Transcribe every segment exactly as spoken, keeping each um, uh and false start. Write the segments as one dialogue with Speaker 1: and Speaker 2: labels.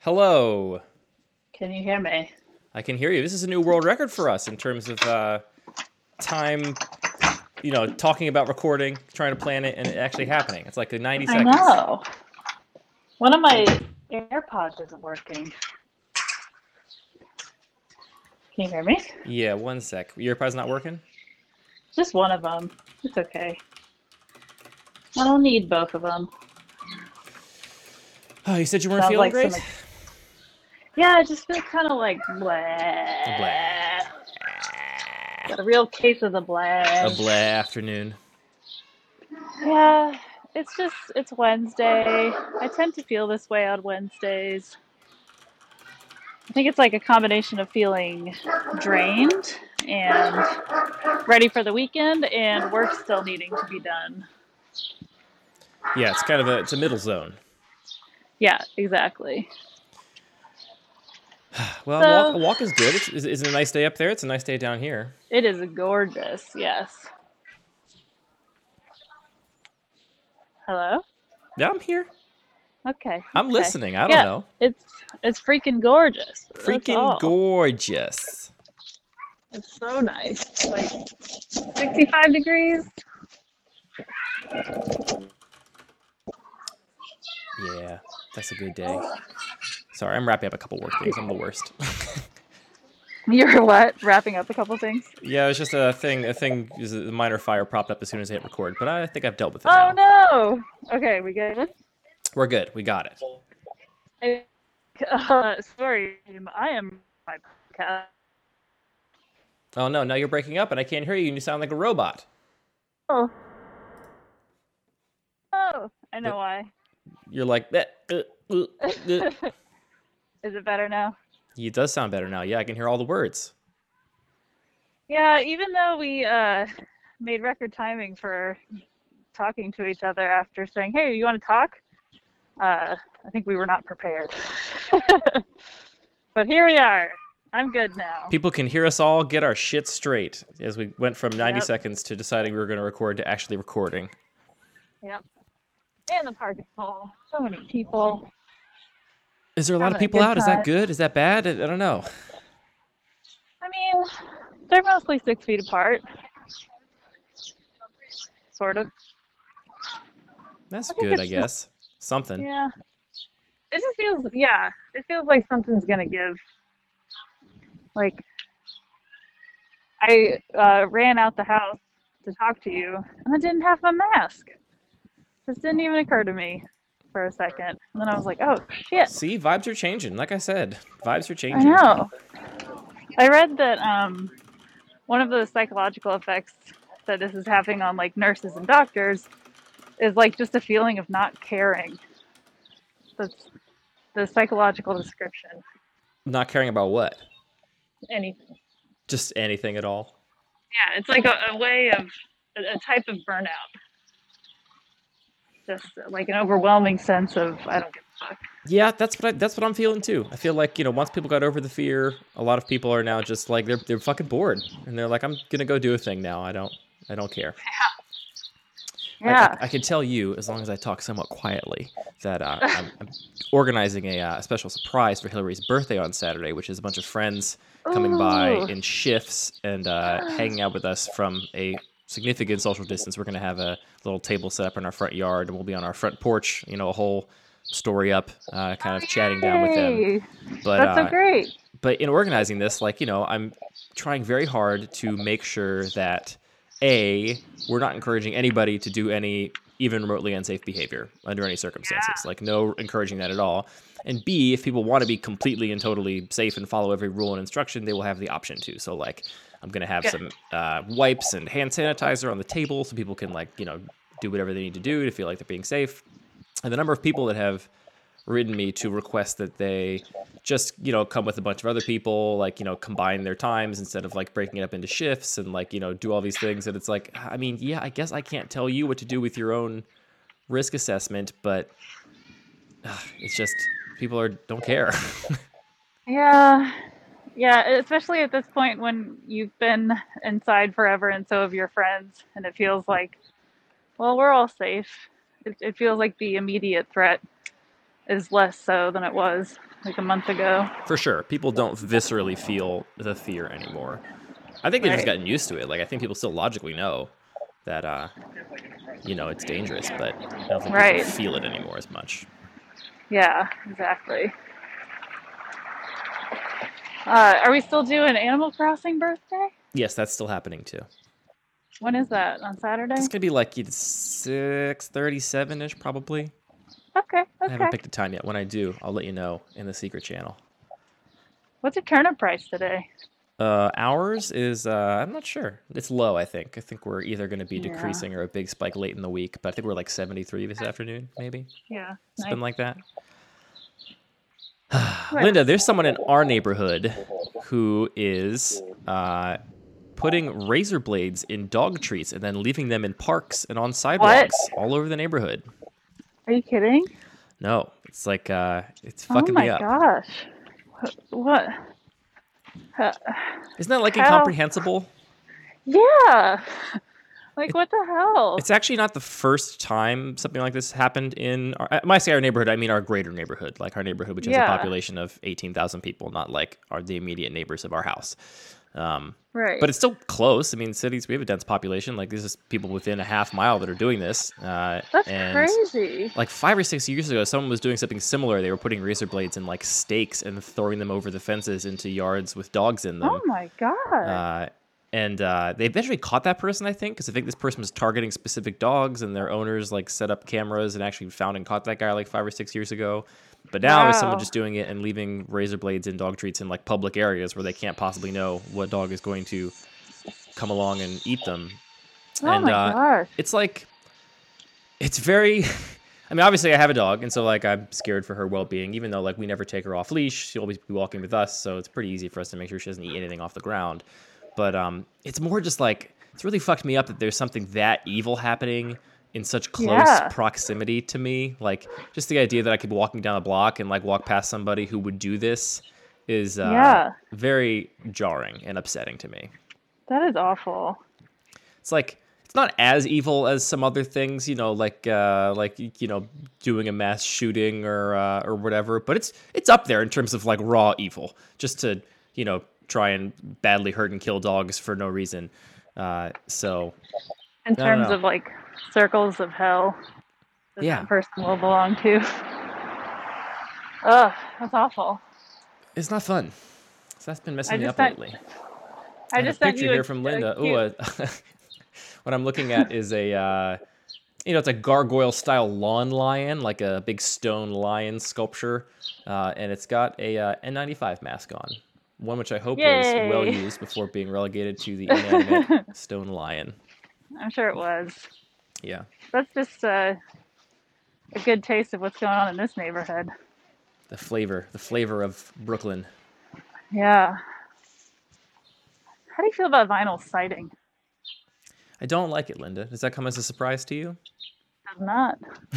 Speaker 1: Hello.
Speaker 2: Can you hear me?
Speaker 1: I can hear you. This is a new world record for us in terms of uh, time, you know, talking about recording, trying to plan it, and it actually happening. It's like ninety
Speaker 2: I
Speaker 1: seconds.
Speaker 2: know. One of my AirPods isn't working. Can you hear me?
Speaker 1: Yeah, one sec. Your AirPod's not working?
Speaker 2: Just one of them. It's okay. I don't need both of them.
Speaker 1: Oh, you said you weren't
Speaker 2: Sounds
Speaker 1: feeling
Speaker 2: like
Speaker 1: great?
Speaker 2: some. Yeah, I just feel kind of like blah.
Speaker 1: A blah.
Speaker 2: Got a real case of the
Speaker 1: A
Speaker 2: blah.
Speaker 1: blah afternoon.
Speaker 2: Yeah, it's just it's Wednesday. I tend to feel this way on Wednesdays. I think it's like a combination of feeling drained and ready for the weekend and work still needing to be done.
Speaker 1: Yeah, it's kind of a it's a middle zone.
Speaker 2: Yeah, exactly.
Speaker 1: Well, walk
Speaker 2: So
Speaker 1: a walk is good. It's, is, is it a nice day up there? It's a nice day down here.
Speaker 2: it is gorgeous, yes. Hello?
Speaker 1: Yeah, I'm here.
Speaker 2: Okay,
Speaker 1: I'm
Speaker 2: okay.
Speaker 1: listening. I don't
Speaker 2: Yeah,
Speaker 1: know.
Speaker 2: it's it's freaking gorgeous. That's
Speaker 1: Freaking
Speaker 2: all.
Speaker 1: gorgeous.
Speaker 2: It's so nice. Like sixty-five degrees.
Speaker 1: Yeah, that's a good day. Sorry, I'm wrapping up a couple work things. I'm the worst.
Speaker 2: You're what? Wrapping up a couple things?
Speaker 1: Yeah, it's just a thing. A thing is a minor fire popped up as soon as I hit record, but I think I've dealt with it
Speaker 2: Oh
Speaker 1: now.
Speaker 2: no! Okay, we good?
Speaker 1: We're good. We got it.
Speaker 2: I, uh, sorry, I am my podcast.
Speaker 1: Oh no! Now you're breaking up, and I can't hear you. And you sound like a robot.
Speaker 2: Oh. Oh, I know why.
Speaker 1: You're like that. Uh, uh, uh.
Speaker 2: Is it better now?
Speaker 1: It does sound better now. Yeah, I can hear all the words.
Speaker 2: Yeah, even though we uh, made record timing for talking to each other after saying, hey, you want to talk? Uh, I think we were not prepared. But here we are. I'm good now.
Speaker 1: People can hear us all get our shit straight as we went from ninety
Speaker 2: Yep.
Speaker 1: seconds to deciding we were going to record to actually recording.
Speaker 2: Yep. And the park is full. So many people.
Speaker 1: Is there a lot of
Speaker 2: Having a
Speaker 1: people
Speaker 2: good
Speaker 1: out? Is that
Speaker 2: time.
Speaker 1: good? Is that bad? I I don't know.
Speaker 2: I mean, they're mostly six feet apart. Sort of.
Speaker 1: That's
Speaker 2: I think
Speaker 1: good, I
Speaker 2: it's
Speaker 1: guess. Something.
Speaker 2: Yeah. It just feels, yeah, it feels like something's gonna give. Like, I uh, ran out the house to talk to you, and I didn't have my mask. This didn't even occur to me for a second. And then I was like, oh, shit.
Speaker 1: See, vibes are changing. Like I said, vibes are
Speaker 2: I
Speaker 1: changing.
Speaker 2: know. I read that um, one of the psychological effects that this is having on, like, nurses and doctors is, like, just a feeling of not caring. That's the psychological description.
Speaker 1: Not caring about what?
Speaker 2: Anything.
Speaker 1: Just anything at all.
Speaker 2: Yeah, it's like a, a way of, a, a type of burnout. Just like an overwhelming sense of, I don't give a fuck.
Speaker 1: Yeah, that's what I, that's what I'm feeling too. I feel like, you know, once people got over the fear, a lot of people are now just like they're they're fucking bored, and they're like, I'm gonna go do a thing now. I don't I don't care.
Speaker 2: Yeah.
Speaker 1: I, I, I can tell you, as long as I talk somewhat quietly, that uh, I'm, I'm organizing a uh, special surprise for Hillary's birthday on Saturday, which is a bunch of friends coming by
Speaker 2: Ooh.
Speaker 1: in shifts and uh, hanging out with us from a significant social distance. We're going to have a little table set up in our front yard, and we'll be on our front porch, you know, a whole story up, uh, kind of chatting down with them.
Speaker 2: Yay.
Speaker 1: But,
Speaker 2: That's so
Speaker 1: uh,
Speaker 2: great.
Speaker 1: but in organizing this, like, you know, I'm trying very hard to make sure that, A, we're not encouraging anybody to do any even remotely unsafe behavior under any circumstances. Like, no encouraging that at all. And B, if people want to be completely and totally safe and follow every rule and instruction, they will have the option to. So, like, I'm going to have
Speaker 2: Good.
Speaker 1: some uh, wipes and hand sanitizer on the table so people can, like, you know, do whatever they need to do to feel like they're being safe. And the number of people that have written me to request that they just, you know, come with a bunch of other people, like, you know, combine their times instead of like breaking it up into shifts and like, you know, do all these things. And it's like, I mean, yeah, I guess I can't tell you what to do with your own risk assessment, but uh, it's just people are don't care.
Speaker 2: Yeah. Yeah, especially at this point when you've been inside forever and so have your friends, and it feels like, well, we're all safe. It, it feels like the immediate threat is less so than it was like a month ago.
Speaker 1: For sure. People don't viscerally feel the fear anymore. I think they've just
Speaker 2: Right.
Speaker 1: gotten used to it. Like, I think people still logically know that, uh, you know, it's dangerous, but I don't think people
Speaker 2: Right.
Speaker 1: feel it anymore as much.
Speaker 2: Yeah, exactly. Uh, are we still doing Animal Crossing birthday?
Speaker 1: Yes, that's still happening too.
Speaker 2: When is that? On
Speaker 1: It's
Speaker 2: Saturday?
Speaker 1: going to be like six thirty-seven-ish probably.
Speaker 2: Okay,
Speaker 1: I haven't
Speaker 2: okay.
Speaker 1: picked a time yet. When I do, I'll let you know in the secret channel.
Speaker 2: What's your turnip price today?
Speaker 1: Uh, ours is, uh, I'm not sure. It's low, I think. I think we're either going to be
Speaker 2: Yeah.
Speaker 1: decreasing or a big spike late in the week, but I think we're like seventy-three this afternoon, maybe.
Speaker 2: Yeah.
Speaker 1: It's
Speaker 2: Nice.
Speaker 1: been like that.
Speaker 2: Right.
Speaker 1: Linda, there's someone in our neighborhood who is uh, putting razor blades in dog treats and then leaving them in parks and on sidewalks all over the neighborhood.
Speaker 2: Are you kidding?
Speaker 1: No, it's like, uh, it's
Speaker 2: Oh
Speaker 1: fucking
Speaker 2: my
Speaker 1: me up.
Speaker 2: gosh. What? Uh,
Speaker 1: Isn't that like
Speaker 2: How-
Speaker 1: incomprehensible?
Speaker 2: yeah. Like, what the hell?
Speaker 1: It's actually not the first time something like this happened in our, when I say our neighborhood, I mean our greater neighborhood, like our neighborhood, which has
Speaker 2: Yeah.
Speaker 1: a population of eighteen thousand people, not like our the immediate neighbors of our house. Um,
Speaker 2: Right.
Speaker 1: but it's still close. I mean, cities, we have a dense population. Like, this is people within a half mile that are doing this. Uh,
Speaker 2: That's
Speaker 1: and
Speaker 2: crazy.
Speaker 1: like five or six years ago, someone was doing something similar. They were putting razor blades in like stakes and throwing them over the fences into yards with dogs in them.
Speaker 2: Oh my god.
Speaker 1: Uh, and uh, they eventually caught that person, I think, because I think this person was targeting specific dogs, and their owners like set up cameras and actually found and caught that guy like five or six years ago. But now there's someone
Speaker 2: Wow.
Speaker 1: just doing it and leaving razor blades in dog treats in like public areas where they can't possibly know what dog is going to come along and eat them.
Speaker 2: oh
Speaker 1: and
Speaker 2: my
Speaker 1: uh,
Speaker 2: gosh.
Speaker 1: it's like, it's very. I mean, obviously, I have a dog, and so like I'm scared for her well-being. Even though like we never take her off leash, she'll always be walking with us, so it's pretty easy for us to make sure she doesn't eat anything off the ground. But um, it's more just like it's really fucked me up that there's something that evil happening in such close
Speaker 2: Yeah.
Speaker 1: proximity to me. Like just the idea that I could be walking down the block and like walk past somebody who would do this is uh,
Speaker 2: Yeah.
Speaker 1: very jarring and upsetting to me.
Speaker 2: That is awful.
Speaker 1: It's like it's not as evil as some other things, you know, like uh, like you know, doing a mass shooting or uh, or whatever. But it's it's up there in terms of like raw evil, just to you know try and badly hurt and kill dogs for no reason. Uh, so
Speaker 2: In
Speaker 1: don't
Speaker 2: terms
Speaker 1: know.
Speaker 2: of like circles of hell that
Speaker 1: Yeah.
Speaker 2: that person will belong to. Ugh, that's awful.
Speaker 1: it's not fun. So that's been messing
Speaker 2: I
Speaker 1: me
Speaker 2: just
Speaker 1: up
Speaker 2: sent-
Speaker 1: lately.
Speaker 2: I
Speaker 1: have
Speaker 2: just
Speaker 1: a
Speaker 2: sent
Speaker 1: picture
Speaker 2: you
Speaker 1: here
Speaker 2: a,
Speaker 1: from
Speaker 2: a
Speaker 1: Linda.
Speaker 2: cute-
Speaker 1: Ooh, uh, what I'm looking at is a, uh, you know, it's a gargoyle style lawn lion, like a big stone lion sculpture, uh, and it's got a uh, N ninety-five mask on, one which I hope was
Speaker 2: Yay.
Speaker 1: well used before being relegated to the inanimate stone lion.
Speaker 2: I'm sure it was.
Speaker 1: Yeah,
Speaker 2: That's just uh, a good taste of what's going on in this neighborhood.
Speaker 1: the flavor, the flavor of Brooklyn.
Speaker 2: Yeah. How do you feel about vinyl siding?
Speaker 1: I don't like it, Linda. Does that come as a surprise to you?
Speaker 2: Does not.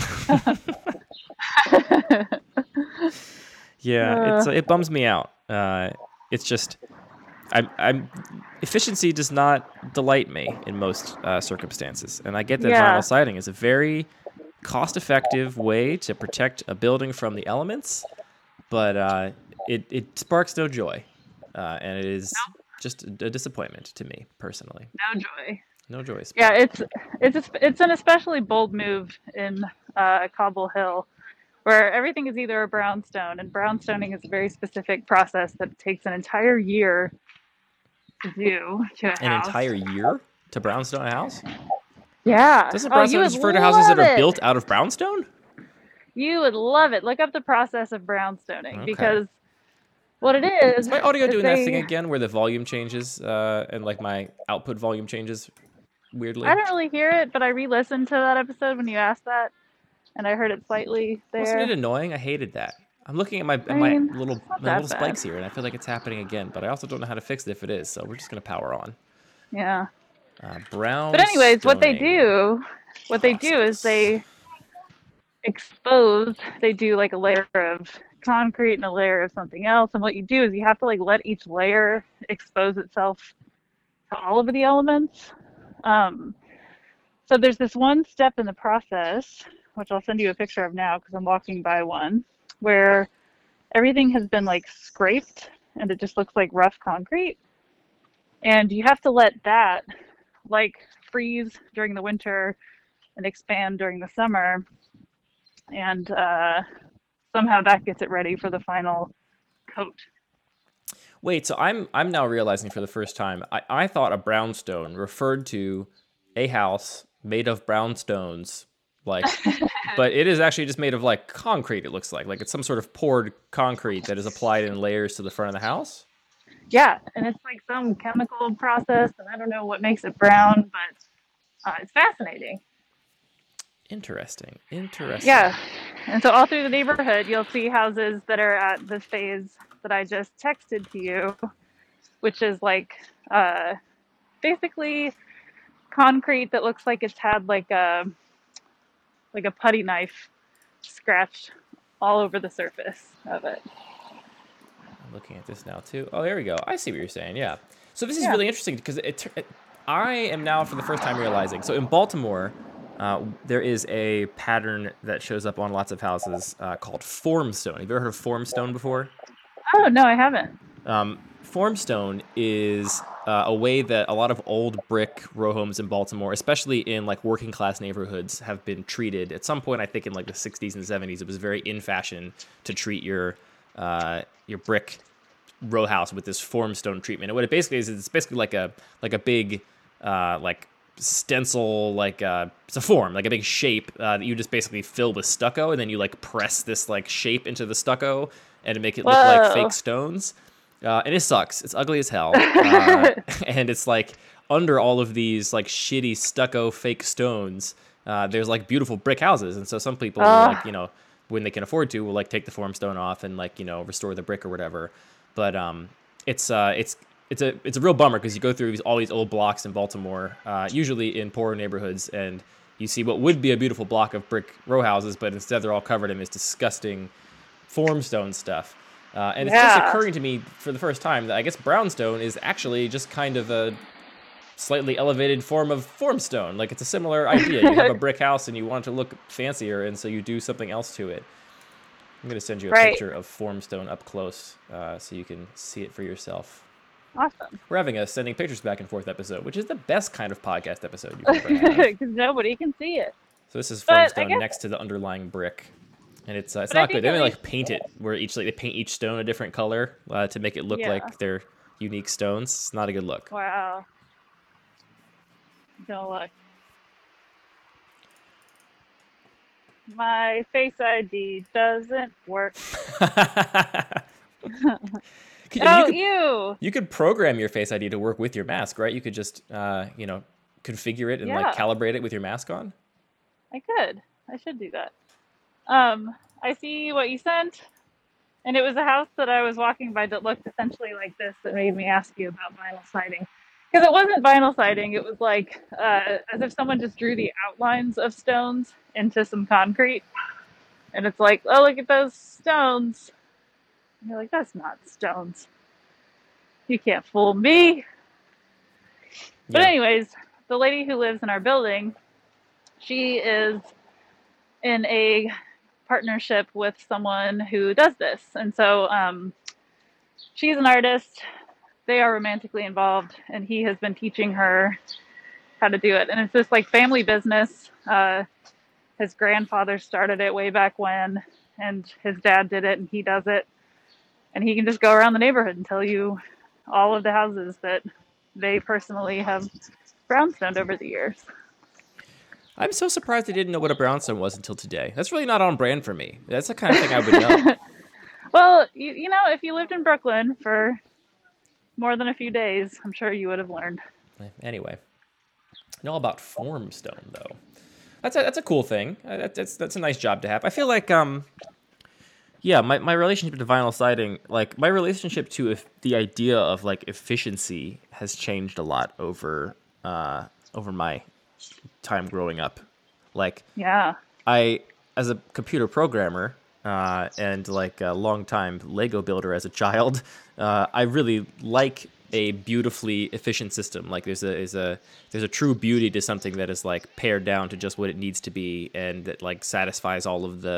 Speaker 1: Yeah, it's
Speaker 2: Uh.
Speaker 1: it bums me out. Uh, it's just, I'm, I'm efficiency does not delight me in most uh, circumstances, and I get that
Speaker 2: Yeah.
Speaker 1: vinyl siding is a very cost-effective way to protect a building from the elements, but uh, it it sparks no joy, uh, and it is just a, a disappointment to me personally.
Speaker 2: No joy.
Speaker 1: No joy.
Speaker 2: Yeah, it's it's a, it's an especially bold move in uh, Cobble Hill, where everything is either a brownstone, and brownstoning is a very specific process that takes an entire year to do to a
Speaker 1: An
Speaker 2: house.
Speaker 1: entire year to brownstone a house?
Speaker 2: Yeah.
Speaker 1: Doesn't
Speaker 2: oh, you
Speaker 1: brownstone
Speaker 2: would
Speaker 1: just refer to houses that
Speaker 2: love
Speaker 1: are
Speaker 2: it.
Speaker 1: built out of brownstone?
Speaker 2: You would love it. Look up the process of brownstoning
Speaker 1: Okay.
Speaker 2: because what it is.
Speaker 1: Is my audio
Speaker 2: is
Speaker 1: doing that
Speaker 2: they-
Speaker 1: thing again where the volume changes uh, and like my output volume changes weirdly?
Speaker 2: I don't really hear it, but I re-listened to that episode when you asked that, and I heard it slightly there.
Speaker 1: Wasn't it annoying? I hated that. I'm looking at my at
Speaker 2: I
Speaker 1: my
Speaker 2: mean,
Speaker 1: little
Speaker 2: it's not
Speaker 1: my
Speaker 2: that
Speaker 1: little
Speaker 2: bad.
Speaker 1: spikes here, and I feel like it's happening again. But I also don't know how to fix it if it is. So we're just gonna power on.
Speaker 2: Yeah.
Speaker 1: Uh, brown.
Speaker 2: But anyways, what they
Speaker 1: stoning.
Speaker 2: do, what they do is
Speaker 1: process.
Speaker 2: they expose. They do like a layer of concrete and a layer of something else, and what you do is you have to like let each layer expose itself to all of the elements. Um, so there's this one step in the process, which I'll send you a picture of now because I'm walking by one. where everything has been like scraped and it just looks like rough concrete. And you have to let that like freeze during the winter and expand during the summer. And uh, somehow that gets it ready for the final coat.
Speaker 1: Wait, so I'm I'm now realizing for the first time, I, I thought a brownstone referred to a house made of brownstones, like, but it is actually just made of like concrete. It looks like like it's some sort of poured concrete that is applied in layers to the front of the house.
Speaker 2: Yeah, and it's like some chemical process, and I don't know what makes it brown, but uh, it's fascinating.
Speaker 1: Interesting. Interesting.
Speaker 2: Yeah, and so all through the neighborhood, you'll see houses that are at the phase that I just texted to you, which is like uh, basically concrete that looks like it's had like a like a putty knife scratched all over the surface of it.
Speaker 1: I'm looking at this now too. Oh, there we go. I see what you're saying. Yeah. So this is
Speaker 2: Yeah.
Speaker 1: really interesting because it, it, I am now for the first time realizing. So in Baltimore, uh, there is a pattern that shows up on lots of houses uh, called formstone. Have you ever heard of formstone before?
Speaker 2: Oh no, I haven't.
Speaker 1: Um, formstone is uh, a way that a lot of old brick row homes in Baltimore, especially in like working class neighborhoods, have been treated. At some point, I think in like the sixties and seventies, it was very in fashion to treat your uh, your brick row house with this formstone treatment. And what it basically is, it's basically like a like a big uh, like stencil, like uh, it's a form, like a big shape uh, that you just basically fill with stucco, and then you like press this like shape into the stucco and to make it look
Speaker 2: Whoa.
Speaker 1: like fake stones. Uh, and it sucks. It's ugly as hell. Uh, and it's like under all of these like shitty stucco fake stones, uh, there's like beautiful brick houses. And so some people, will,
Speaker 2: Ah.
Speaker 1: like, you know, when they can afford to, will like take the formstone off and like, you know, restore the brick or whatever. But um, it's uh, it's it's a it's a real bummer because you go through these, all these old blocks in Baltimore, uh, usually in poorer neighborhoods, and you see what would be a beautiful block of brick row houses, but instead they're all covered in this disgusting formstone stuff. Uh, and it's just
Speaker 2: Yeah.
Speaker 1: occurring to me for the first time that I guess brownstone is actually just kind of a slightly elevated form of formstone. Like it's a similar idea. You have a brick house and you want it to look fancier, and so you do something else to it. I'm going to send you a
Speaker 2: Right.
Speaker 1: picture of formstone up close uh, so you can see it for yourself.
Speaker 2: Awesome.
Speaker 1: We're having a sending pictures back and forth episode, which is the best kind of podcast episode you've ever had.
Speaker 2: Because nobody can see it.
Speaker 1: So this is
Speaker 2: But I
Speaker 1: formstone
Speaker 2: guess-
Speaker 1: next to the underlying brick. And it's uh, it's
Speaker 2: But I
Speaker 1: not good.
Speaker 2: think
Speaker 1: They
Speaker 2: at
Speaker 1: only like
Speaker 2: least-
Speaker 1: paint it where each like they paint each stone a different color uh, to make it look
Speaker 2: Yeah.
Speaker 1: like they're unique stones. It's not a good look.
Speaker 2: Wow. Don't look. My Face I D doesn't work.
Speaker 1: Could- I mean,
Speaker 2: Oh,
Speaker 1: you, could,
Speaker 2: ew.
Speaker 1: you could program your Face I D to work with your mask, right? You could just uh, you know configure it and like
Speaker 2: Yeah.
Speaker 1: calibrate it with your mask on.
Speaker 2: I could. I should do that. Um, I see what you sent, and it was a house that I was walking by that looked essentially like this that made me ask you about vinyl siding. Because it wasn't vinyl siding, it was like uh, as if someone just drew the outlines of stones into some concrete. And it's like, oh, look at those stones. And you're like, that's not stones. You can't fool me. But
Speaker 1: Yeah.
Speaker 2: anyways, the lady who lives in our building, she is in a partnership with someone who does this. And so um, she's an artist. They are romantically involved, and he has been teaching her how to do it. And it's this like family business. Uh, his grandfather started it way back when, and his dad did it, and he does it. And he can just go around the neighborhood and tell you all of the houses that they personally have brownstone over the years.
Speaker 1: I'm so surprised I didn't know what a brownstone was until today. That's really not on brand for me. That's the kind of thing I would know.
Speaker 2: Well, you, you know, if you lived in Brooklyn for more than a few days, I'm sure you would have learned.
Speaker 1: Anyway, I know about formstone though. That's a that's a cool thing. Uh, that, that's that's a nice job to have. I feel like um, yeah, my, my relationship to vinyl siding, like my relationship to if the idea of like efficiency has changed a lot over uh over my time growing up. Like
Speaker 2: Yeah.
Speaker 1: I, as a computer programmer uh, and like a longtime Lego builder as a child, uh, I really like a beautifully efficient system. Like there's a is a there's a true beauty to something that is like pared down to just what it needs to be, and that like satisfies all of the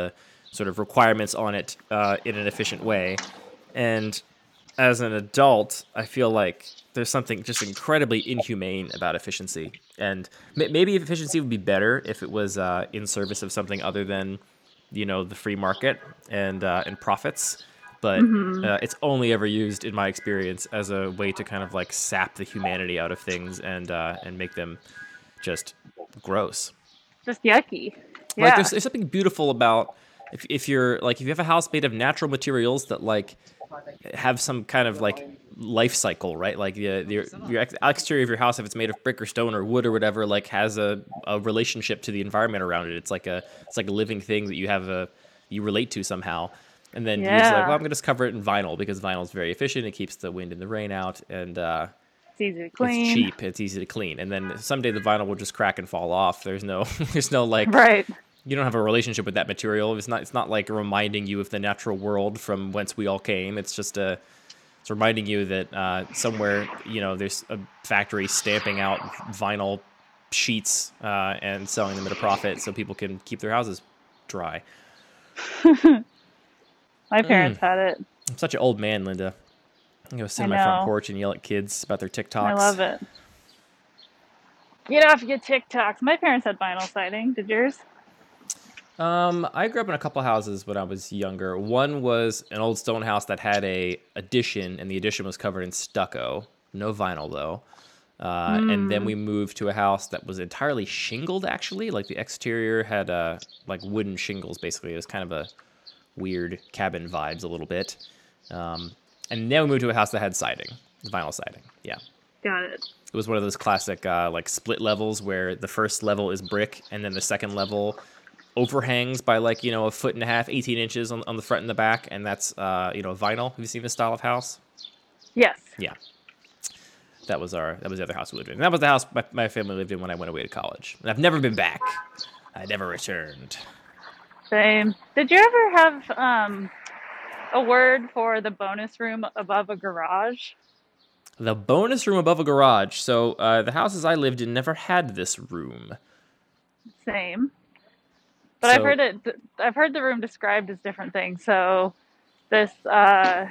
Speaker 1: sort of requirements on it uh, in an efficient way. And as an adult, I feel like there's something just incredibly inhumane about efficiency. And m- maybe efficiency would be better if it was uh, in service of something other than, you know, the free market and uh, and profits. But
Speaker 2: Mm-hmm.
Speaker 1: uh, it's only ever used, in my experience, as a way to kind of like sap the humanity out of things and uh, and make them just gross.
Speaker 2: Just yucky.
Speaker 1: Like there's
Speaker 2: Yeah.
Speaker 1: there's something beautiful about if if you're like if you have a house made of natural materials that like have some kind of like life cycle, right? Like the your your ex- exterior of your house, if it's made of brick or stone or wood or whatever, like has a, a relationship to the environment around it. It's like a it's like a living thing that you have a you relate to somehow. And then you're just like, well,
Speaker 2: Yeah.
Speaker 1: I'm gonna just cover it in vinyl because vinyl is very efficient. It keeps the wind and the rain out, and uh,
Speaker 2: It's easy to
Speaker 1: it's
Speaker 2: clean.
Speaker 1: cheap. It's easy to clean. And then someday the vinyl will just crack and fall off. There's no there's no like
Speaker 2: Right.
Speaker 1: you don't have a relationship with that material. It's not it's not like reminding you of the natural world from whence we all came. It's just a it's reminding you that uh, somewhere, you know, there's a factory stamping out vinyl sheets uh, and selling them at a profit so people can keep their houses dry.
Speaker 2: My parents
Speaker 1: Mm.
Speaker 2: had it.
Speaker 1: I'm such an old man, Linda. I'm gonna sit
Speaker 2: I
Speaker 1: on my front
Speaker 2: know.
Speaker 1: porch and yell at kids about their TikToks.
Speaker 2: I love it. Get off your TikToks. My parents had vinyl siding. Did yours?
Speaker 1: Um, I grew up in a couple houses when I was younger. One was an old stone house that had a addition, and the addition was covered in stucco. No vinyl though. Uh, and then
Speaker 2: Mm.
Speaker 1: we moved to a house that was entirely shingled. Actually, like the exterior had uh, like wooden shingles. Basically, it was kind of a weird cabin vibes a little bit. Um, and then we moved to a house that had siding, vinyl siding. Yeah.
Speaker 2: Got it.
Speaker 1: It was one of those classic uh, like split levels where the first level is brick and then the second level overhangs by like, you know, a foot and a half, eighteen inches on, on the front and the back. And that's, uh, you know, vinyl. Have you seen this style of house?
Speaker 2: Yes.
Speaker 1: Yeah. That was our, that was the other house we lived in. And that was the house my, my family lived in when I went away to college. And I've never been back. I never returned.
Speaker 2: Same. Did you ever have um, a word for the bonus room above a garage?
Speaker 1: The bonus room above a garage. So uh, the houses I lived in never had this room.
Speaker 2: Same. But I've
Speaker 1: So-
Speaker 2: heard it. I've heard the room described as different things. So this uh,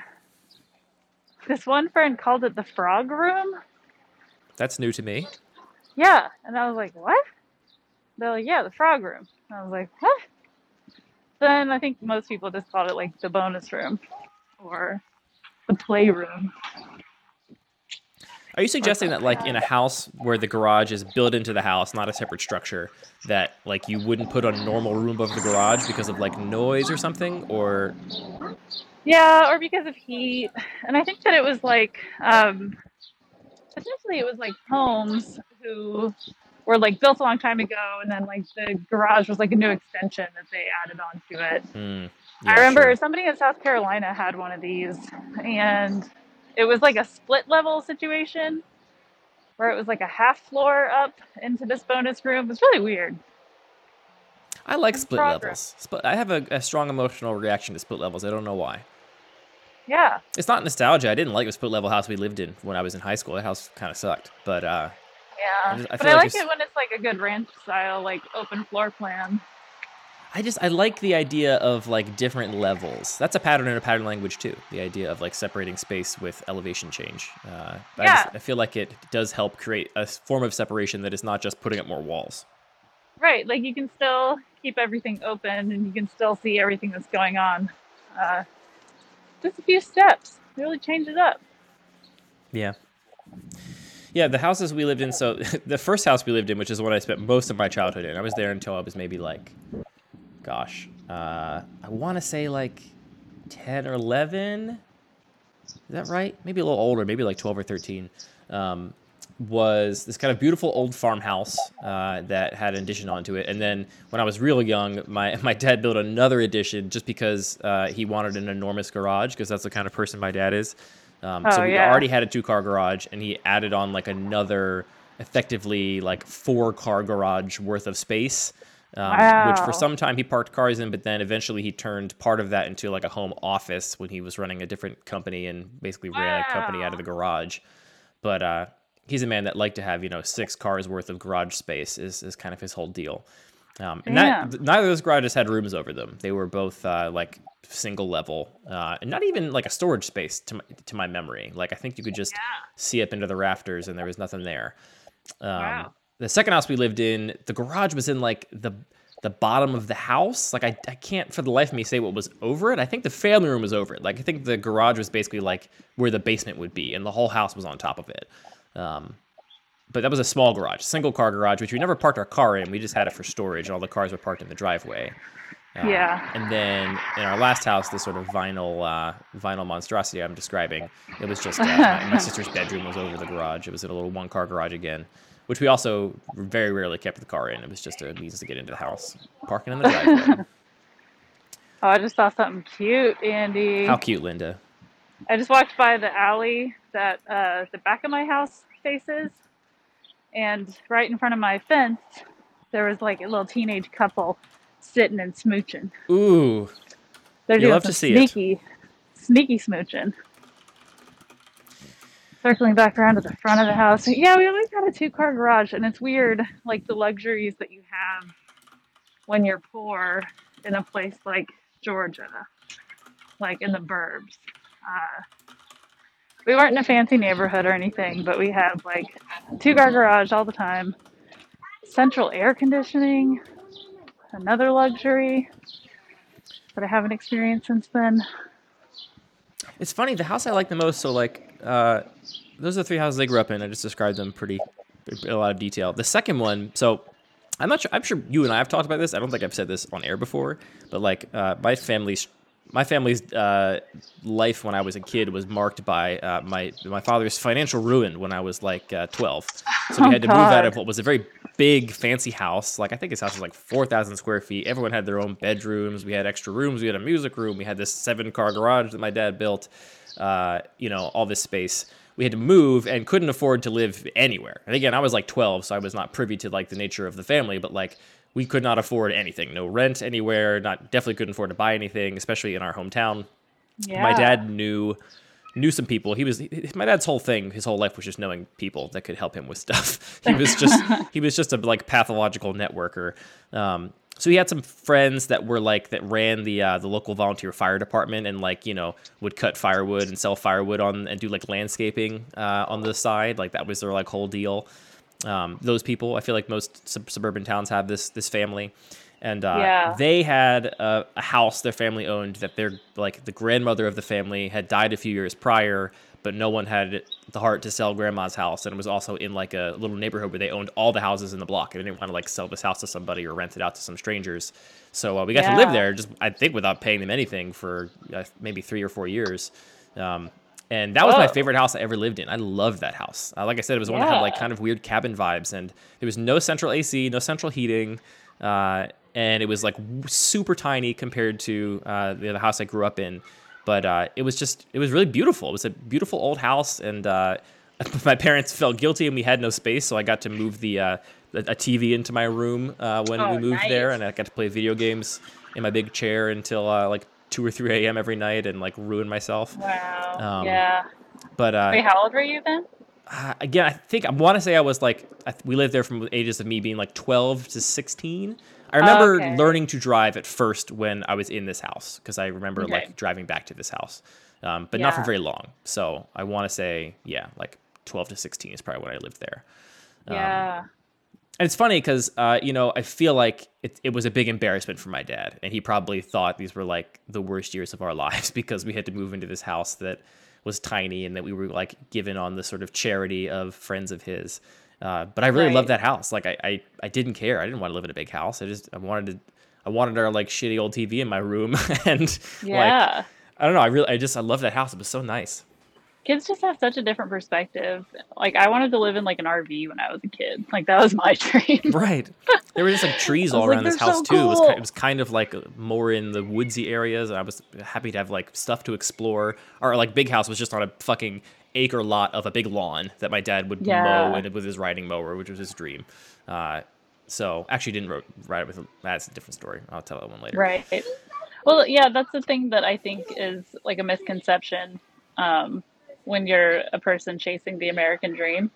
Speaker 2: this one friend called it the frog room.
Speaker 1: That's new to me.
Speaker 2: Yeah, and I was like, what? They're like, yeah, the frog room. And I was like, what? Then I think most people just called it like the bonus room or the playroom.
Speaker 1: Are you suggesting that, like, in a house where the garage is built into the house, not a separate structure, that, like, you wouldn't put a normal room above the garage because of, like, noise or something? Or,
Speaker 2: Yeah, or because of heat. And I think that it was like, um, essentially it was like homes who were like built a long time ago, and then like the garage was like a new extension that they added onto it.
Speaker 1: hmm,
Speaker 2: I
Speaker 1: yeah,
Speaker 2: remember
Speaker 1: sure.
Speaker 2: somebody in South Carolina had one of these, and it was like a split level situation where it was like a half floor up into this bonus room. It was really weird.
Speaker 1: I like split
Speaker 2: progress.
Speaker 1: levels. Split, I have a, a strong emotional reaction to split levels. I don't know why.
Speaker 2: Yeah.
Speaker 1: It's not nostalgia. I didn't like the split level house we lived in when I was in high school. That house kind of sucked. But uh,
Speaker 2: Yeah.
Speaker 1: I just- I
Speaker 2: but
Speaker 1: feel
Speaker 2: I
Speaker 1: like
Speaker 2: like
Speaker 1: it's-
Speaker 2: it when it's like a good ranch style, like open floor plan.
Speaker 1: I just, I like the idea of, like, different levels. That's a pattern in a pattern language, too. The idea of, like, separating space with elevation change. Uh, I,
Speaker 2: Yeah.
Speaker 1: just, I feel like it does help create a s- form of separation that is not just putting up more walls.
Speaker 2: Right. Like you can still keep everything open and you can still see everything that's going on. Uh, just a few steps really change it up.
Speaker 1: Yeah. Yeah, the houses we lived in, so the first house we lived in, which is the one I spent most of my childhood in, I was there until I was maybe like, gosh, uh, I want to say like ten or eleven. Is that right? Maybe a little older, maybe like twelve or thirteen. Um, was this kind of beautiful old farmhouse uh, that had an addition onto it. And then when I was real young, my, my dad built another addition just because uh, he wanted an enormous garage, because that's the kind of person my dad is. Um, so
Speaker 2: Oh,
Speaker 1: we
Speaker 2: yeah.
Speaker 1: already had a two-car garage, and he added on like another, effectively like four-car garage worth of space, um, which
Speaker 2: Wow.
Speaker 1: for some time he parked cars in, but then eventually he turned part of that into like a home office when he was running a different company and basically ran a company out of the garage. But uh, he's a man that liked to have, you know, six cars worth of garage space is, is kind of his whole deal. Um, and
Speaker 2: Damn.
Speaker 1: that neither of those garages had rooms over them. They were both uh, like single level, uh, and not even like a storage space to my, to my memory. Like I think you could just see up into the rafters, and there was nothing there. Um,
Speaker 2: Wow.
Speaker 1: The second house we lived in, the garage was in like the the bottom of the house. Like I, I can't for the life of me say what was over it. I think the family room was over it. Like I think the garage was basically like where the basement would be, and the whole house was on top of it. Um, but that was a small garage, single car garage, which we never parked our car in. We just had it for storage, and all the cars were parked in the driveway. Um,
Speaker 2: Yeah.
Speaker 1: And then in our last house, this sort of vinyl uh, vinyl monstrosity I'm describing, it was just uh, my, my sister's bedroom was over the garage. It was in a little one car garage again, which we also very rarely kept the car in. It was just a means to get into the house, parking in the driveway.
Speaker 2: Oh, I just saw something cute, Andy.
Speaker 1: How cute, Linda.
Speaker 2: I just walked by the alley that uh, the back of my house faces, and right in front of my fence, there was like a little teenage couple sitting and smooching.
Speaker 1: Ooh,
Speaker 2: They're
Speaker 1: you
Speaker 2: doing
Speaker 1: love
Speaker 2: some
Speaker 1: to see it.
Speaker 2: sneaky, sneaky smooching. Circling back around to the front of the house. Yeah, we always had a two-car garage, and it's weird, like the luxuries that you have when you're poor in a place like Georgia, like in the burbs. Uh, we weren't in a fancy neighborhood or anything, but we had like a two-car garage all the time. Central air conditioning, another luxury that I haven't experienced since then.
Speaker 1: It's funny, the house I like the most, so like, uh, those are the three houses I grew up in. I just described them pretty, in a lot of detail. The second one, so I'm not sure, I'm sure you and I have talked about this. I don't think I've said this on air before, but like, uh, my family's, my family's, uh, life when I was a kid was marked by, uh, my, my father's financial ruin when I was like, uh, twelve. So we
Speaker 2: Oh,
Speaker 1: had to move out
Speaker 2: God.
Speaker 1: of what was a very big, fancy house. Like, I think his house was like four thousand square feet. Everyone had their own bedrooms. We had extra rooms. We had a music room. We had this seven car garage that my dad built, uh, you know, all this space. We had to move and couldn't afford to live anywhere. And again, I was like twelve, so I was not privy to like the nature of the family, but like we could not afford anything. No rent anywhere. Not definitely couldn't afford to buy anything, especially in our hometown.
Speaker 2: Yeah.
Speaker 1: My dad knew knew some people. He was he, my dad's whole thing, his whole life was just knowing people that could help him with stuff. He was just he was just a like pathological networker. Um, so he had some friends that were like that ran the uh, the local volunteer fire department and like you know would cut firewood and sell firewood on and do like landscaping uh, on the side. Like that was their like whole deal. Um, those people, I feel like most sub- suburban towns have this this family. And uh,
Speaker 2: Yeah.
Speaker 1: they had a, a house their family owned that their like the grandmother of the family had died a few years prior, but no one had the heart to sell grandma's house. And it was also in like a little neighborhood where they owned all the houses in the block. And they didn't want to like sell this house to somebody or rent it out to some strangers. So uh, we got to live
Speaker 2: Yeah.
Speaker 1: there, just I think without paying them anything for uh, maybe three or four years. Um, and that was my
Speaker 2: Whoa.
Speaker 1: favorite house I ever lived in. I loved that house. Uh, like I said, it was one that had like
Speaker 2: Yeah.
Speaker 1: kind of weird cabin vibes, and there was no central A C, no central heating. Uh, and it was like w- super tiny compared to uh, the other house I grew up in. But uh, it was just, it was really beautiful. It was a beautiful old house, and uh, my parents felt guilty and we had no space, so I got to move the uh, a a T V into my room uh, when
Speaker 2: Oh,
Speaker 1: we moved there,
Speaker 2: nice.
Speaker 1: and I got to play video games in my big chair until uh, like two or three a.m. every night and like ruin myself.
Speaker 2: Wow.
Speaker 1: Um,
Speaker 2: yeah.
Speaker 1: But uh,
Speaker 2: Wait, how old were you then?
Speaker 1: uh, again, I think I want to say I was like I th- we lived there from the ages of me being like twelve to sixteen. I remember
Speaker 2: Okay.
Speaker 1: learning to drive at first when I was in this house because I remember
Speaker 2: Okay.
Speaker 1: like driving back to this house, um, but not for
Speaker 2: Yeah.
Speaker 1: very long. So I want to say yeah, like twelve to sixteen is probably when I lived there. Um,
Speaker 2: Yeah.
Speaker 1: And it's funny because, uh, you know, I feel like it, it was a big embarrassment for my dad. And he probably thought these were like the worst years of our lives because we had to move into this house that was tiny and that we were like given on the sort of charity of friends of his. Uh, but I really
Speaker 2: Right.
Speaker 1: loved that house. Like I, I, I didn't care. I didn't want to live in a big house. I just, I wanted to, I wanted our like shitty old T V in my room. and like,
Speaker 2: Yeah.
Speaker 1: I don't know. I really, I just, I love that house. It was so nice.
Speaker 2: Kids just have such a different perspective. Like, I wanted to live in like an R V when I was a kid. Like, that was my dream.
Speaker 1: Right. There were just like trees
Speaker 2: I was
Speaker 1: all
Speaker 2: like,
Speaker 1: around this
Speaker 2: "They're
Speaker 1: house
Speaker 2: so
Speaker 1: too. It was
Speaker 2: cool."
Speaker 1: kind, it was kind of like more in the woodsy areas. I was happy to have like stuff to explore. Our like big house was just on a fucking acre lot of a big lawn that my dad would
Speaker 2: Yeah.
Speaker 1: mow and with his riding mower, which was his dream. Uh, so actually didn't ro- ride it with. That's a different story. I'll tell that one later.
Speaker 2: Right. Well, yeah, that's the thing that I think is like a misconception um, when you're a person chasing the American dream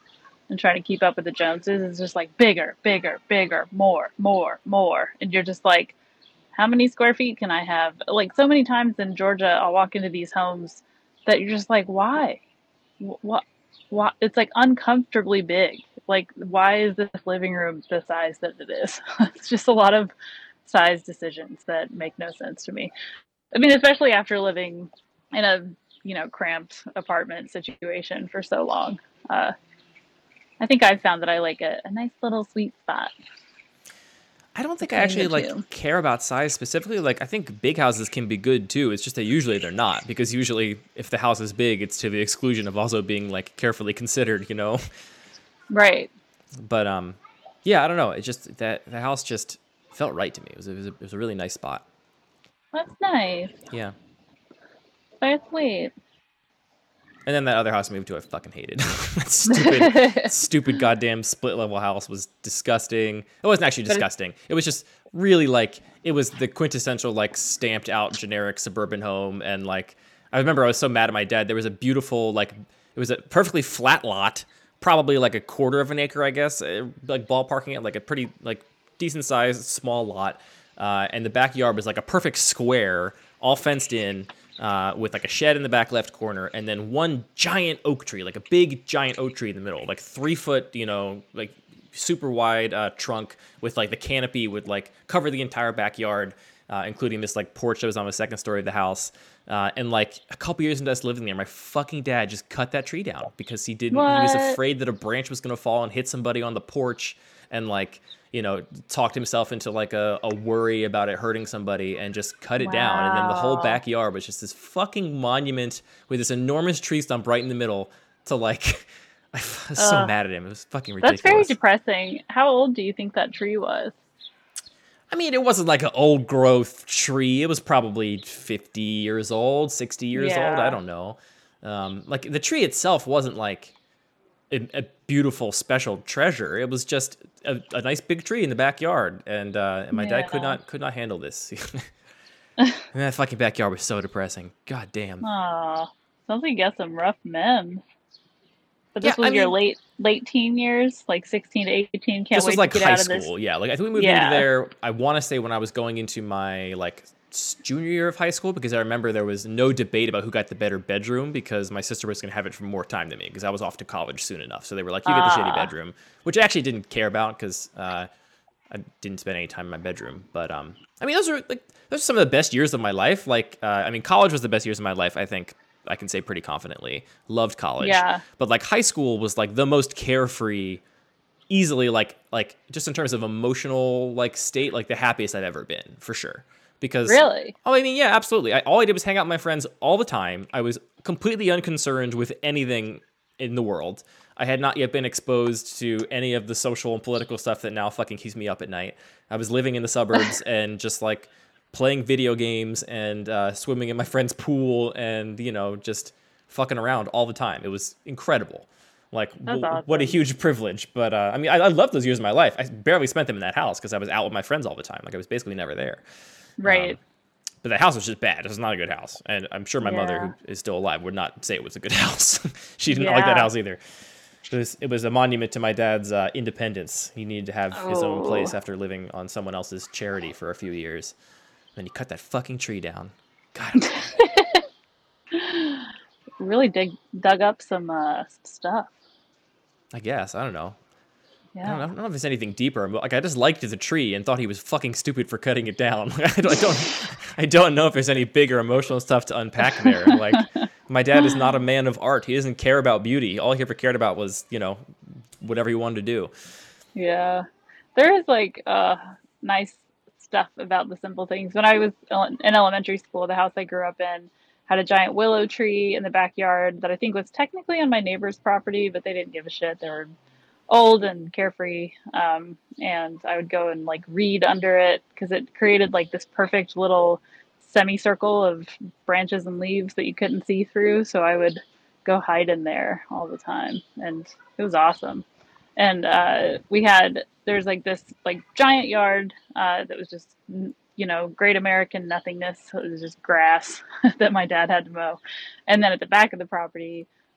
Speaker 2: and trying to keep up with the Joneses is just like bigger, bigger, bigger, more, more, more. And you're just like, how many square feet can I have? Like so many times in Georgia, I'll walk into these homes that you're just like, why? What? What? It's like uncomfortably big. Like, why is this living room the size that it is? It's just a lot of size decisions that make no sense to me. I mean, especially after living in a, you know, cramped apartment situation for so long. Uh, I think I've found that I like a, a nice little sweet spot
Speaker 1: I don't think I
Speaker 2: between
Speaker 1: actually
Speaker 2: the two.
Speaker 1: like care about size specifically. Like I think big houses can be good too. It's just that usually they're not, because usually if the house is big, it's to the exclusion of also being like carefully considered, you know?
Speaker 2: Right.
Speaker 1: But um, yeah, I don't know. It just that the house just felt right to me. It was, it was, a, it was a really nice spot.
Speaker 2: That's nice.
Speaker 1: Yeah.
Speaker 2: That's sweet.
Speaker 1: And then that other house I moved to, I fucking hated. That stupid, stupid goddamn split level house was disgusting. It wasn't actually disgusting. It was just really like, it was the quintessential like stamped out generic suburban home. And like, I remember I was so mad at my dad. There was a beautiful, like, it was a perfectly flat lot, probably like a quarter of an acre, I guess, uh, like ballparking it, like a pretty like decent sized small lot. Uh, and the backyard was like a perfect square, all fenced in. Uh, with like a shed in the back left corner, and then one giant oak tree, like a big giant oak tree in the middle, like three foot, you know, like super wide uh, trunk with like the canopy would like cover the entire backyard, uh, including this like porch that was on the second story of the house. Uh, and like a couple years into us living there, my fucking dad just cut that tree down because he didn't. What? He was afraid that a branch was gonna fall and hit somebody on the porch, and like, you know, talked himself into like a, a worry about it hurting somebody, and just cut it wow. down. And then the whole backyard was just this fucking monument with this enormous tree stump right in the middle to like, I was so uh, mad at him. It was fucking ridiculous.
Speaker 2: That's very depressing. How old do you think that tree was?
Speaker 1: I mean, it wasn't like an old growth tree. It was probably fifty years old, sixty years yeah. old. I don't know. Um, like the tree itself wasn't like a, a beautiful special treasure. It was just a, a nice big tree in the backyard, and, uh, and my yeah. dad could not could not handle this. And that fucking backyard was so depressing. God damn.
Speaker 2: Aw, sounds like you got some rough men. But this
Speaker 1: yeah,
Speaker 2: was
Speaker 1: I
Speaker 2: your
Speaker 1: mean,
Speaker 2: late late teen years, like sixteen to eighteen. Can't
Speaker 1: this
Speaker 2: wait
Speaker 1: was like
Speaker 2: to get
Speaker 1: high
Speaker 2: out
Speaker 1: school.
Speaker 2: of this.
Speaker 1: Yeah, like I think we moved
Speaker 2: yeah.
Speaker 1: into there. I want to say when I was going into my like junior year of high school, because I remember there was no debate about who got the better bedroom, because my sister was going to have it for more time than me because I was off to college soon enough. So they were like, you get the
Speaker 2: uh.
Speaker 1: shitty bedroom, which I actually didn't care about because uh, I didn't spend any time in my bedroom. But um, I mean, those are like those are some of the best years of my life. Like, uh, I mean, college was the best years of my life, I think. I can say pretty confidently. Loved college.
Speaker 2: Yeah.
Speaker 1: But like high school was like the most carefree, easily like like just in terms of emotional like state, like the happiest I've ever been, for sure. Because
Speaker 2: really?
Speaker 1: Oh, I mean, yeah, absolutely. I, all I did was hang out with my friends all the time. I was completely unconcerned with anything in the world. I had not yet been exposed to any of the social and political stuff that now fucking keeps me up at night. I was living in the suburbs and just like playing video games and uh, swimming in my friend's pool and, you know, just fucking around all the time. It was incredible. Like, w-
Speaker 2: awesome.
Speaker 1: What a huge privilege. But, uh, I mean, I, I loved those years of my life. I barely spent them in that house because I was out with my friends all the time. Like, I was basically never there.
Speaker 2: Right.
Speaker 1: Um, but the house was just bad. It was not a good house. And I'm sure my
Speaker 2: yeah.
Speaker 1: mother, who is still alive, would not say it was a good house. She didn't
Speaker 2: yeah.
Speaker 1: like that house either. It was, it was a monument to my dad's uh, independence. He needed to have
Speaker 2: oh.
Speaker 1: his own place after living on someone else's charity for a few years. And he cut that fucking tree down. God.
Speaker 2: Really dig, dug up some uh, stuff.
Speaker 1: I guess. I don't know.
Speaker 2: Yeah.
Speaker 1: I don't know. I don't know if there's anything deeper. But like, I just liked the tree and thought he was fucking stupid for cutting it down. I, don't, I don't. I don't know if there's any bigger emotional stuff to unpack there. Like, my dad is not a man of art. He doesn't care about beauty. All he ever cared about was, you know, whatever he wanted to do.
Speaker 2: Yeah. There is like uh, nice stuff about the simple things. When I was in elementary school, the house I grew up in had a giant willow tree in the backyard that I think was technically on my neighbor's property, but they didn't give a shit. They were old and carefree. Um, and I would go and like read under it because it created like this perfect little semicircle of branches and leaves that you couldn't see through. So I would go hide in there all the time, and it was awesome. And uh, we had, there's like this like giant yard uh, that was just, you know, great American nothingness. It was just grass that my dad had to mow. And then at the back of the property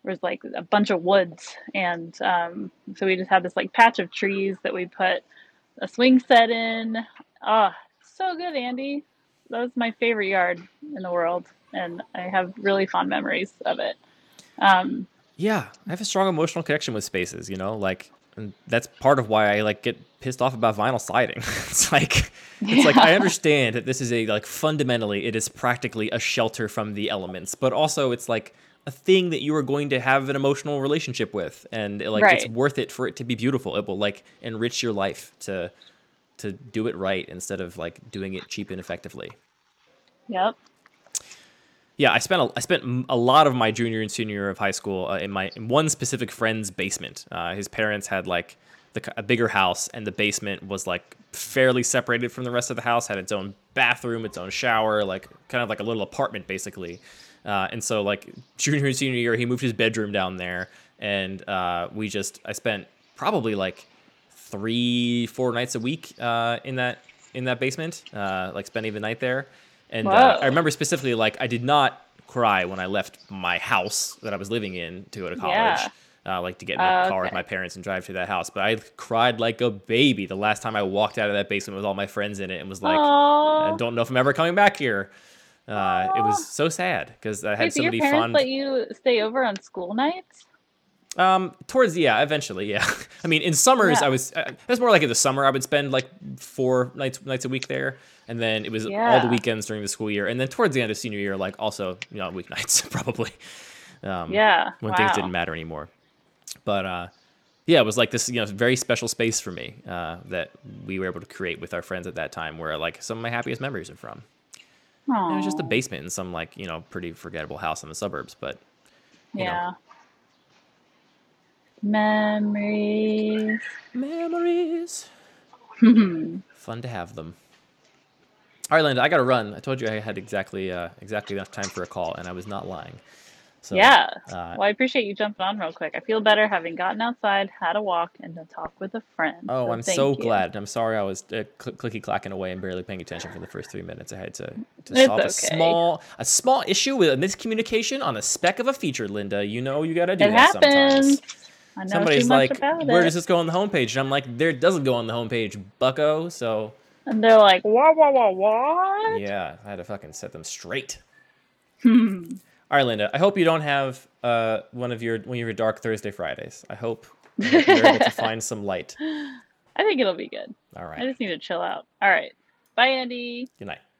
Speaker 2: was like a bunch of woods, and um, so we just had this like patch of trees that we put a swing set in. Ah, so good, Andy. That was my favorite yard in the world, and I have really fond memories of it. Um,
Speaker 1: Yeah, I have a strong emotional connection with spaces, you know, like, and that's part of why I like get pissed off about vinyl siding. It's like, it's like, I understand that this is a, like, fundamentally, it is practically a shelter from the elements, but also it's like a thing that you are going to have an emotional relationship with, and like, it's
Speaker 2: right.
Speaker 1: worth it for it to be beautiful. It will like enrich your life to, to do it right instead of like doing it cheap and effectively.
Speaker 2: Yep.
Speaker 1: Yeah, I spent a, I spent a lot of my junior and senior year of high school uh, in my in one specific friend's basement. Uh, his parents had like the, a bigger house, and the basement was like fairly separated from the rest of the house. Had its own bathroom, its own shower, like kind of like a little apartment basically. Uh, and so like junior and senior year, he moved his bedroom down there, and uh, we just I spent probably like three four nights a week uh, in that in that basement, uh, like spending the night there. And uh, I remember specifically, like, I did not cry when I left my house that I was living in to go to college,
Speaker 2: Yeah.
Speaker 1: uh, like to get in the
Speaker 2: Uh,
Speaker 1: car with
Speaker 2: okay.
Speaker 1: my parents and drive to that house. But I cried like a baby the last time I walked out of that basement with all my friends in it and was like, I
Speaker 2: Aww.
Speaker 1: don't know if I'm ever coming back here. Uh, it was so sad because I had
Speaker 2: Wait, so
Speaker 1: so
Speaker 2: your
Speaker 1: many
Speaker 2: parents
Speaker 1: fond.
Speaker 2: let you stay over on school nights?
Speaker 1: Um, towards yeah, eventually, yeah. I mean, in summers,
Speaker 2: Yeah.
Speaker 1: I was. Uh, it was more like in the summer, I would spend like four nights nights a week there, and then it was all the
Speaker 2: Yeah.
Speaker 1: weekends during the school year, and then towards the end of senior year, like also you know weeknights probably, um,
Speaker 2: Yeah.
Speaker 1: when things
Speaker 2: Wow.
Speaker 1: didn't matter anymore. But uh, yeah, it was like this you know very special space for me uh, that we were able to create with our friends at that time, where like some of my happiest memories are from. And it was just a
Speaker 2: Aww.
Speaker 1: basement in some like you know pretty forgettable house in the suburbs, but you know
Speaker 2: Yeah. Memories.
Speaker 1: memories.
Speaker 2: Yeah.
Speaker 1: Fun to have them. All right, Linda, I got to run. I told you I had exactly uh, exactly enough time for a call, and I was not lying. So, uh,
Speaker 2: Well, I appreciate you jumping on real quick. I feel better having gotten outside, had a walk, and to talk with a friend.
Speaker 1: oh,
Speaker 2: So
Speaker 1: I'm
Speaker 2: thank
Speaker 1: so
Speaker 2: you.
Speaker 1: glad. I'm sorry I was uh, cl- clicky clacking away and barely paying attention for the first three minutes. I had to, to
Speaker 2: It's
Speaker 1: solve a
Speaker 2: okay.
Speaker 1: small a small issue with a miscommunication on a speck of a feature, Linda. You know you got to do
Speaker 2: It
Speaker 1: that
Speaker 2: happens.
Speaker 1: sometimes.
Speaker 2: I know
Speaker 1: Somebody's
Speaker 2: too much
Speaker 1: like,
Speaker 2: about
Speaker 1: where
Speaker 2: it.
Speaker 1: does this go on the homepage? And I'm like, there it doesn't go on the homepage, bucko. So,
Speaker 2: And they're like, what, what, what, what?
Speaker 1: yeah, I had to fucking set them straight.
Speaker 2: Hmm.
Speaker 1: All right, Linda. I hope you don't have uh, one of your one of your dark Thursday Fridays. I hope, I hope you're able to find some light.
Speaker 2: I think it'll be good.
Speaker 1: All
Speaker 2: I
Speaker 1: right.
Speaker 2: just need to chill out. All right. Bye, Andy.
Speaker 1: Good night.